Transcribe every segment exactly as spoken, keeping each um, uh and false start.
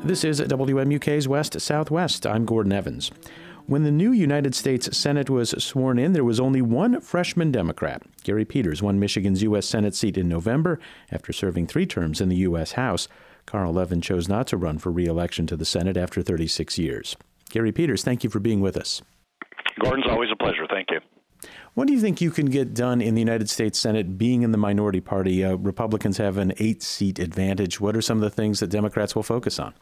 This is W M U K's West Southwest. I'm Gordon Evans. When the new United States Senate was sworn in, there was only one freshman Democrat. Gary Peters won Michigan's U S Senate seat in November after serving three terms in the U S House. Carl Levin chose not to run for re-election to the Senate after thirty-six years. Gary Peters, thank you for being with us. Gordon's always a pleasure. Thank you. What do you think you can get done in the United States Senate being in the minority party? Uh, Republicans have an eight-seat advantage. What are some of the things that Democrats will focus on?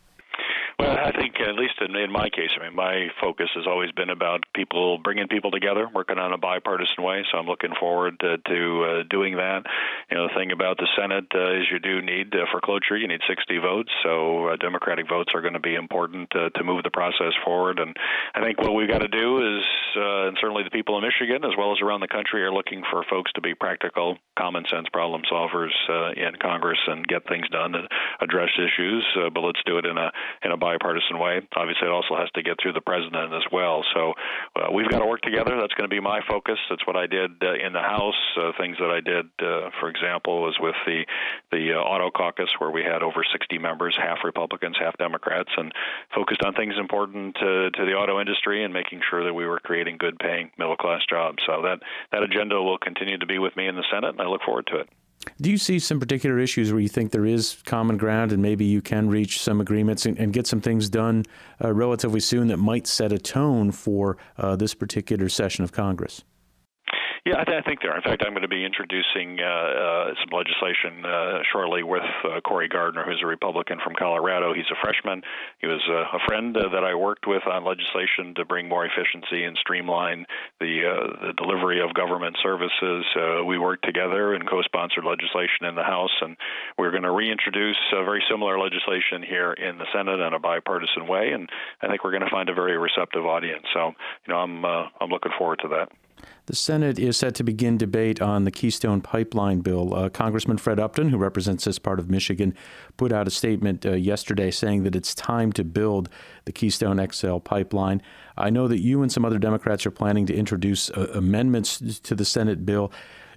Well, I think at least in, in my case, I mean, my focus has always been about people bringing people together, working on a bipartisan way. So I'm looking forward to, to uh, doing that. You know, the thing about the Senate uh, is you do need uh, for cloture, you need sixty votes. So uh, Democratic votes are going to be important uh, to move the process forward. And I think what we've got to do is, uh, and certainly the people in Michigan as well as around the country are looking for folks to be practical, common sense problem solvers uh, in Congress and get things done and address issues. Uh, but let's do it in a in a bipartisan way. Obviously, it also has to get through the president as well. So uh, we've got to work together. That's going to be my focus. That's what I did uh, in the House. Uh, things that I did, uh, for example, was with the the uh, auto caucus, where we had over sixty members, half Republicans, half Democrats, and focused on things important to, to the auto industry and making sure that we were creating good-paying middle-class jobs. So that, that agenda will continue to be with me in the Senate, and I look forward to it. Do you see some particular issues where you think there is common ground and maybe you can reach some agreements and, and get some things done uh, relatively soon that might set a tone for uh, this particular session of Congress? Yeah, I, th- I think there are. In fact, I'm going to be introducing uh, uh, some legislation uh, shortly with uh, Cory Gardner, who's a Republican from Colorado. He's a freshman. He was uh, a friend uh, that I worked with on legislation to bring more efficiency and streamline the, uh, the delivery of government services. Uh, we worked together and co-sponsored legislation in the House, and we're going to reintroduce uh, very similar legislation here in the Senate in a bipartisan way, and I think we're going to find a very receptive audience. So, you know, I'm uh, I'm looking forward to that. The Senate is set to begin debate on the Keystone Pipeline bill. Uh, Congressman Fred Upton, who represents this part of Michigan, put out a statement uh, yesterday saying that it's time to build the Keystone X L pipeline. I know that you and some other Democrats are planning to introduce uh, amendments to the Senate bill.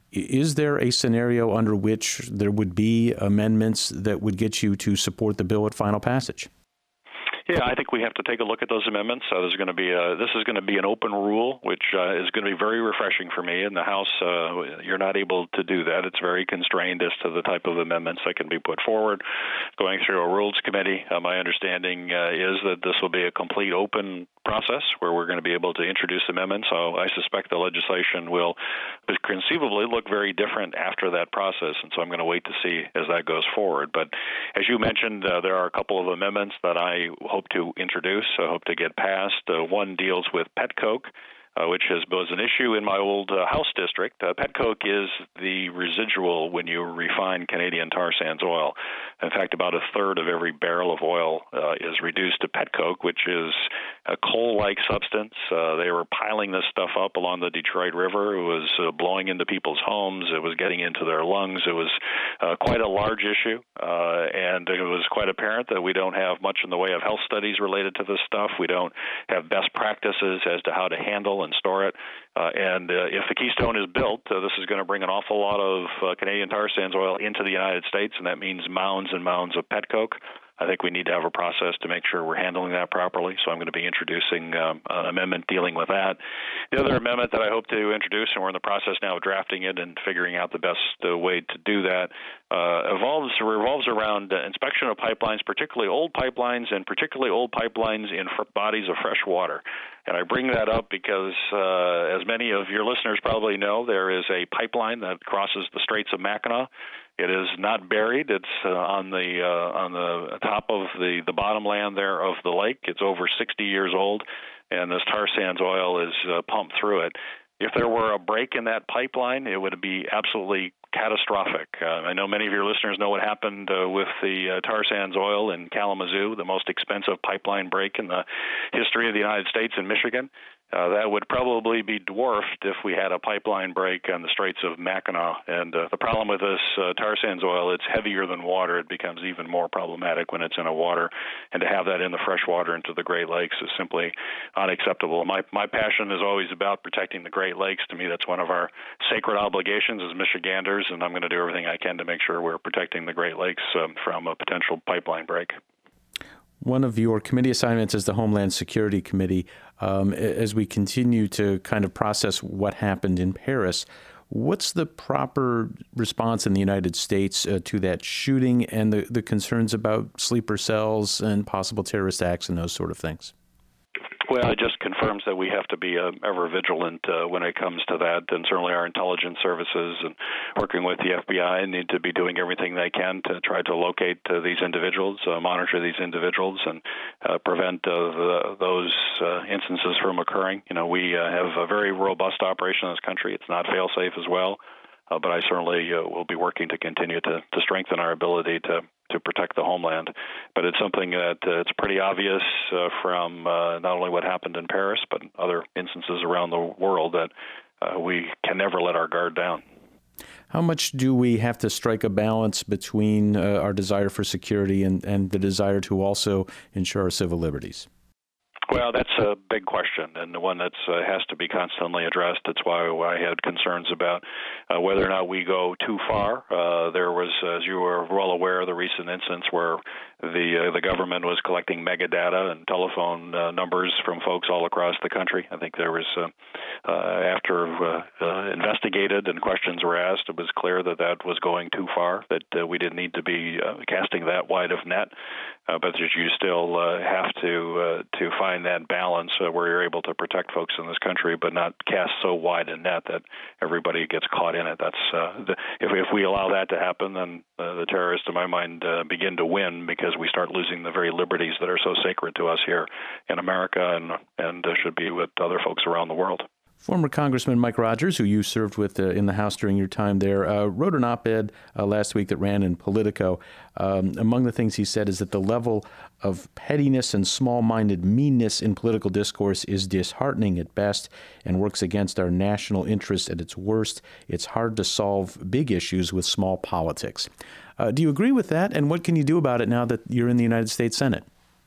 Is there a scenario under which there would be amendments that would get you to support the bill at final passage? Yeah, I think we have to take a look at those amendments. Uh, there's going to be a, this is going to be an open rule, which uh, is going to be very refreshing for me. In the House, uh, you're not able to do that. It's very constrained as to the type of amendments that can be put forward. Going through a Rules Committee, uh, my understanding uh, is that this will be a complete open process where we're going to be able to introduce amendments. So I suspect the legislation will conceivably look very different after that process, and so I'm going to wait to see as that goes forward. But as you mentioned, uh, there are a couple of amendments that I hope to introduce, I hope to get passed. Uh, one deals with pet coke, uh, which has was an issue in my old uh, House district. Uh, pet coke is the residual when you refine Canadian tar sands oil. In fact, about a third of every barrel of oil uh, is reduced to pet coke, which is a coal-like substance. Uh, they were piling this stuff up along the Detroit River. It was uh, blowing into people's homes. It was getting into their lungs. It was uh, quite a large issue, uh, and it was quite apparent that we don't have much in the way of health studies related to this stuff. We don't have best practices as to how to handle and store it. Uh, and uh, if the Keystone is built, uh, this is going to bring an awful lot of uh, Canadian tar sands oil into the United States, and that means mounds and mounds of pet coke. I think we need to have a process to make sure we're handling that properly, so I'm going to be introducing um, an amendment dealing with that. The other amendment that I hope to introduce, and we're in the process now of drafting it and figuring out the best uh, way to do that, uh, evolves, revolves around uh, inspection of pipelines, particularly old pipelines, and particularly old pipelines in fr- bodies of fresh water. And I bring that up because, uh, as many of your listeners probably know, there is a pipeline that crosses the Straits of Mackinac. It is not buried. It's uh, on the uh, on the top of the, the bottom land there of the lake. It's over sixty years old, and this tar sands oil is uh, pumped through it. If there were a break in that pipeline, it would be absolutely catastrophic. Uh, I know many of your listeners know what happened uh, with the uh, tar sands oil in Kalamazoo, the most expensive pipeline break in the history of the United States in Michigan. Uh, that would probably be dwarfed if we had a pipeline break on the Straits of Mackinac. And uh, the problem with this uh, tar sands oil, it's heavier than water. It becomes even more problematic when it's in a water. And to have that in the fresh water into the Great Lakes is simply unacceptable. My my passion is always about protecting the Great Lakes. To me, that's one of our sacred obligations as Michiganders, and I'm going to do everything I can to make sure we're protecting the Great Lakes um, from a potential pipeline break. One of your committee assignments is the Homeland Security Committee. Um, as we continue to kind of process what happened in Paris, what's the proper response in the United States uh, to that shooting and the, the concerns about sleeper cells and possible terrorist acts and those sort of things? Well, it just confirms that we have to be uh, ever vigilant uh, when it comes to that, and certainly our intelligence services and working with the F B I need to be doing everything they can to try to locate uh, these individuals, uh, monitor these individuals, and uh, prevent uh, the, those uh, instances from occurring. You know, we uh, have a very robust operation in this country. It's not fail-safe as well, uh, but I certainly uh, will be working to continue to, to strengthen our ability to to protect the homeland. But it's something that uh, it's pretty obvious uh, from uh, not only what happened in Paris, but other instances around the world that uh, we can never let our guard down. How much do we have to strike a balance between uh, our desire for security and, and the desire to also ensure our civil liberties? Well, that's a big question, and the one that uh, has to be constantly addressed. That's why I had concerns about uh, whether or not we go too far. Uh, there was, as you were well aware, the recent instance where the uh, the government was collecting metadata and telephone uh, numbers from folks all across the country. I think there was, uh, uh, after uh, uh, investigated and questions were asked, it was clear that that was going too far, that uh, we didn't need to be uh, casting that wide of net, uh, but that you still uh, have to uh, to find that balance uh, where you're able to protect folks in this country, but not cast so wide a net that everybody gets caught in it. That's uh, the, if, if we allow that to happen, then uh, the terrorists, in my mind, uh, begin to win because we start losing the very liberties that are so sacred to us here in America and and uh, should be with other folks around the world. Former Congressman Mike Rogers, who you served with uh, in the House during your time there, uh, wrote an op-ed uh, last week that ran in Politico. Um, among the things he said is that the level of pettiness and small-minded meanness in political discourse is disheartening at best and works against our national interests at its worst. It's hard to solve big issues with small politics. Uh, do you agree with that? And what can you do about it now that you're in the United States Senate?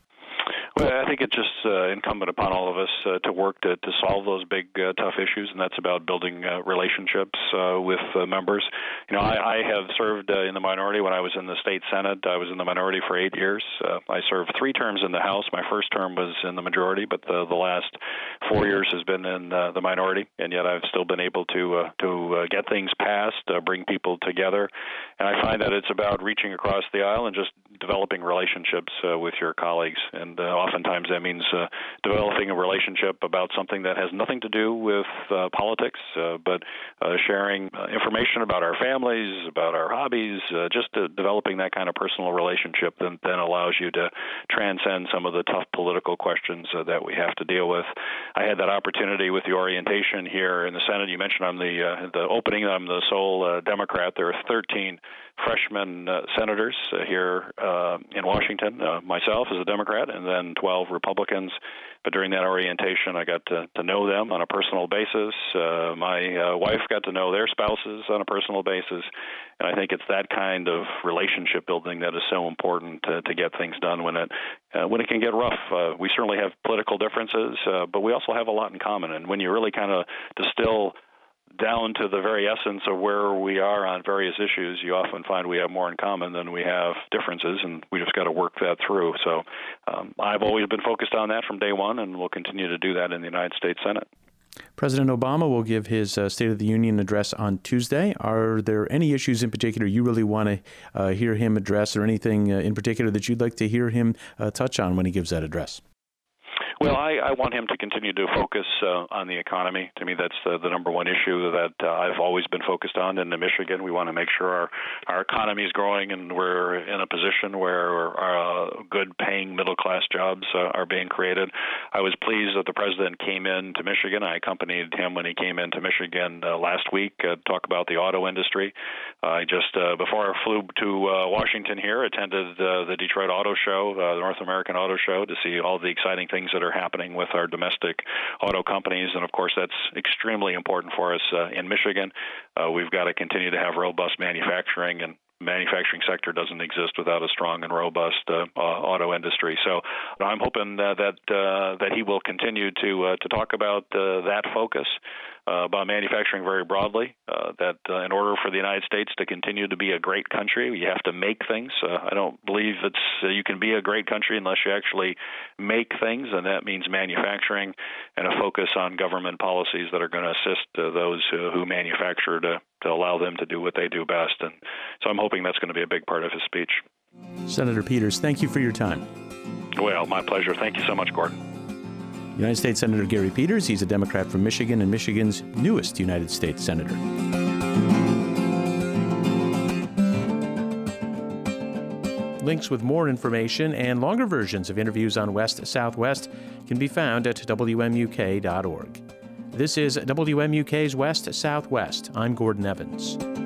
Well, I think it's just uh, incumbent upon all of us uh, to work to, to solve those big, uh, tough issues, and that's about building uh, relationships uh, with uh, members. You know, I, I have served uh, in the minority when I was in the state Senate. I was in the minority for eight years. Uh, I served three terms in the House. My first term was in the majority, but the, the last four years has been in uh, the minority, and yet I've still been able to uh, to uh, get things passed, uh, bring people together, and I find that it's about reaching across the aisle and just developing relationships uh, with your colleagues, and uh, oftentimes that means uh, developing a relationship about something that has nothing to do with uh, politics, uh, but uh, sharing uh, information about our families, about our hobbies, uh, just uh, developing that kind of personal relationship that then allows you to transcend some of the tough political questions uh, that we have to deal with. I had that opportunity with the orientation here in the Senate. You mentioned I'm the uh, the opening. I'm the sole uh, Democrat. There are thirteen freshman uh, senators uh, here uh, in Washington, uh, myself as a Democrat, and then twelve Republicans. But during that orientation, I got to, to know them on a personal basis. Uh, my uh, wife got to know their spouses on a personal basis. And I think it's that kind of relationship building that is so important to, to get things done when it uh, when it can get rough. Uh, we certainly have political differences, uh, but we also have a lot in common. And when you really kind of distill down to the very essence of where we are on various issues, you often find we have more in common than we have differences, and we just got to work that through. So um, I've always been focused on that from day one, and we'll continue to do that in the United States Senate. President Obama will give his uh, State of the Union address on Tuesday. Are there any issues in particular you really want to uh, hear him address, or anything uh, in particular that you'd like to hear him uh, touch on when he gives that address? Well, I, I want him to continue to focus uh, on the economy. To me, that's uh, the number one issue that uh, I've always been focused on. In Michigan, we want to make sure our, our economy is growing and we're in a position where uh, good-paying middle-class jobs uh, are being created. I was pleased that the president came into Michigan. I accompanied him when he came into Michigan uh, last week uh, to talk about the auto industry. Uh, I just, uh, before I flew to uh, Washington here, attended uh, the Detroit Auto Show, uh, the North American Auto Show, to see all the exciting things that are happening with our domestic auto companies. And of course, that's extremely important for us uh, in Michigan. Uh, we've got to continue to have robust manufacturing, and manufacturing sector doesn't exist without a strong and robust uh, uh, auto industry. So I'm hoping uh, that uh, that he will continue to uh, to talk about uh, that focus. uh, about manufacturing very broadly, uh, that uh, in order for the United States to continue to be a great country, you have to make things. Uh, I don't believe it's uh, you can be a great country unless you actually make things, and that means manufacturing and a focus on government policies that are going to assist uh, those who, who manufacture to, to allow them to do what they do best. And so I'm hoping that's going to be a big part of his speech. Senator Peters, thank you for your time. Well, my pleasure. Thank you so much, Gordon. United States Senator Gary Peters, he's a Democrat from Michigan and Michigan's newest United States Senator. Links with more information and longer versions of interviews on West Southwest can be found at W M U K dot org. This is W M U K's West Southwest. I'm Gordon Evans.